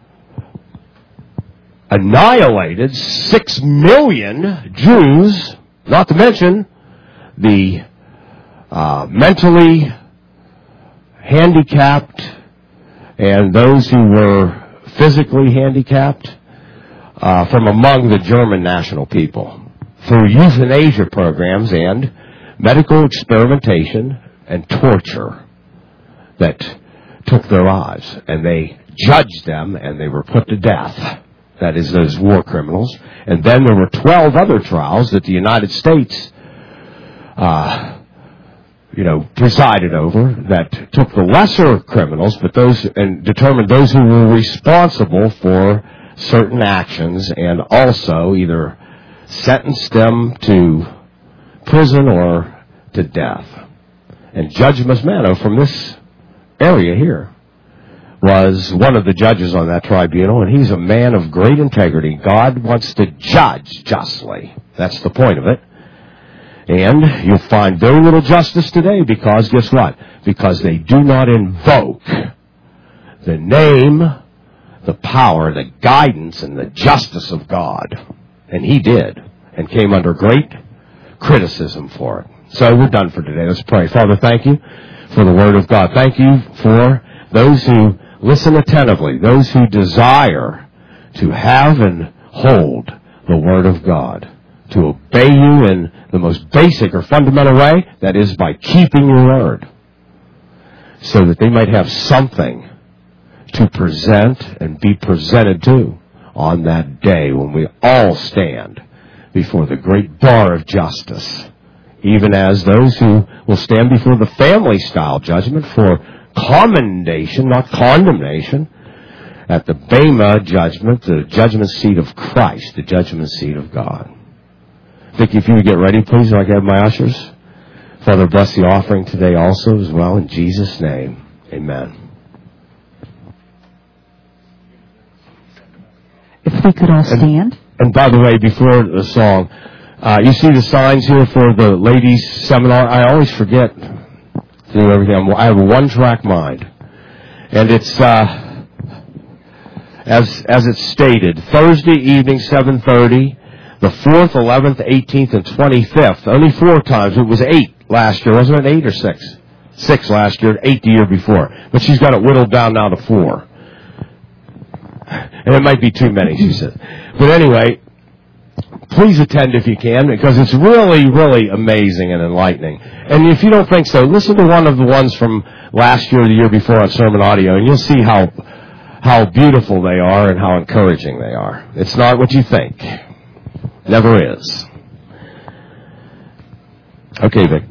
annihilated 6 million Jews, not to mention the mentally handicapped and those who were physically handicapped from among the German national people through euthanasia programs and medical experimentation and torture that took their lives. And they judged them and they were put to death. That is, those war criminals. And then there were 12 other trials that the United States presided over that took the lesser criminals, but and determined those who were responsible for certain actions and also either sentenced them to prison or to death. And Judge Masmano from this area here was one of the judges on that tribunal, and he's a man of great integrity. God wants to judge justly. That's the point of it. And you'll find very little justice today because, guess what? Because they do not invoke the name, the power, the guidance, and the justice of God. And he did, and came under great criticism for it. So we're done for today. Let's pray. Father, thank you for the Word of God. Thank you for those who listen attentively, those who desire to have and hold the Word of God, to obey you in the most basic or fundamental way, that is by keeping your word. so that they might have something to present and be presented to on that day when we all stand before the great bar of justice, even as those who will stand before the family-style judgment for commendation, not condemnation, at the Bema judgment, the judgment seat of Christ, the judgment seat of God. Vicki, if you would get ready, please, I can have my ushers. Father, bless the offering today also as well. In Jesus' name, amen. If we could all stand. And by the way, before the song, you see the signs here for the ladies' seminar. I always forget to do everything. I have a one-track mind. And it's, as it's stated, Thursday evening, 7:30, the 4th, 11th, 18th, and 25th. Only 4 times. It was 8 last year. Wasn't it 8 or 6? 6 last year, 8 the year before. But she's got it whittled down now to 4. And it might be too many, she said. But anyway, please attend if you can, because it's really, really amazing and enlightening. And if you don't think so, listen to one of the ones from last year or the year before on Sermon Audio, and you'll see how beautiful they are and how encouraging they are. It's not what you think. Never is. Okay, Vic.